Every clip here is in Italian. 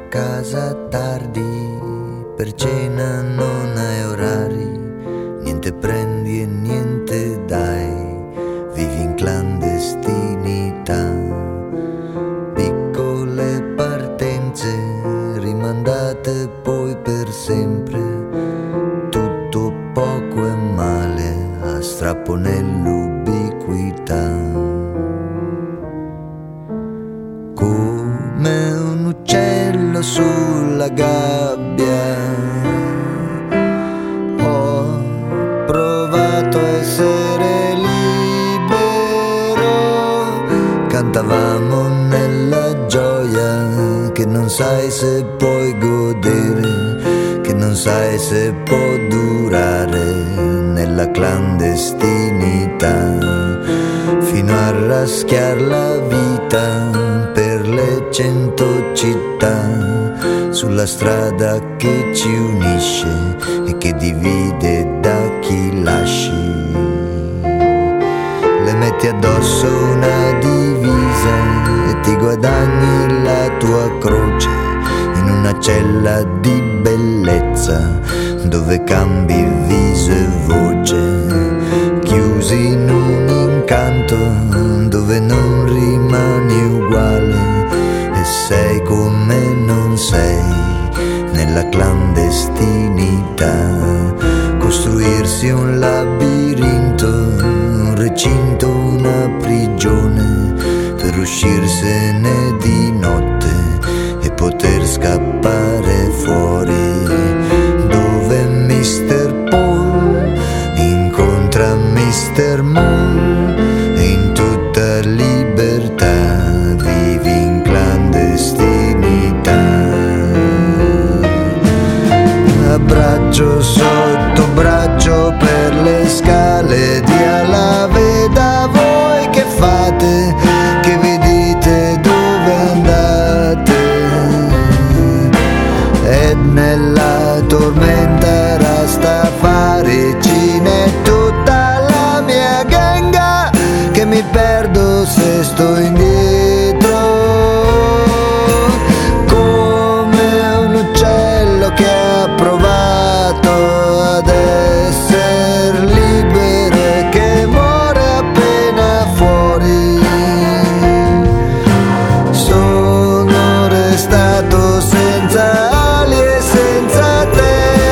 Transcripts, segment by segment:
casa tardi, per cena non hai orari, niente prendi e niente dai, vivi in clandestinità. Piccole partenze rimandate poi per sempre, tutto poco e male a strappo nell'ubiquità. Come un uccello sulla gabbia ho provato a essere libero, cantavamo nella gioia che non sai se puoi godere, che non sai se può durare nella clandestinità, fino a raschiar la vita per le 100 città, sulla strada che ci unisce e che divide da chi lasci. Le metti addosso una divisa e ti guadagni la tua croce in una cella di bellezza dove cambi viso e voce, chiusi in un incanto dove non rimani uguale e sei come non sei nella clandestinità. Costruirsi un labirinto, un recinto, una prigione per uscirsene di notte e poter scappare fuori, dove Mr. Paul incontra Mr. Moon e in tutta libertà vivi in clandestinità. Abbraccio sotto braccio per le scale di Alaveda, voi che fate, che vi dite dove andate, ed nella tormenta Rastafari c'è tutta la mia ganga che mi perdo se sto indietro, come un uccello che ha provato ad essere libero e che muore appena fuori. Sono restato senza ali e senza te.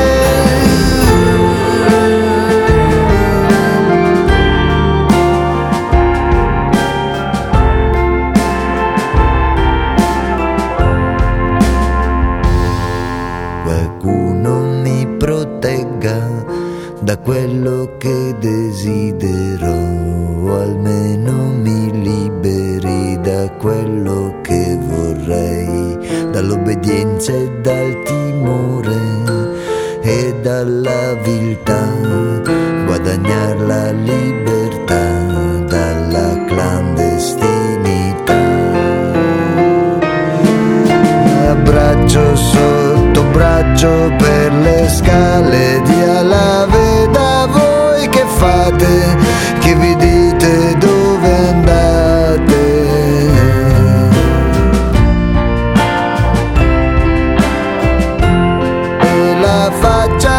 Qualcuno mi protegga da quello che desidero, o almeno mi liberi da quello che vorrei, dall'obbedienza e dal timore e dalla viltà, guadagnar la libertà dalla clandestinità. Abbraccio sotto braccio per le scale di Alaveda, voi che fate, che vi dite dove andate, e la faccia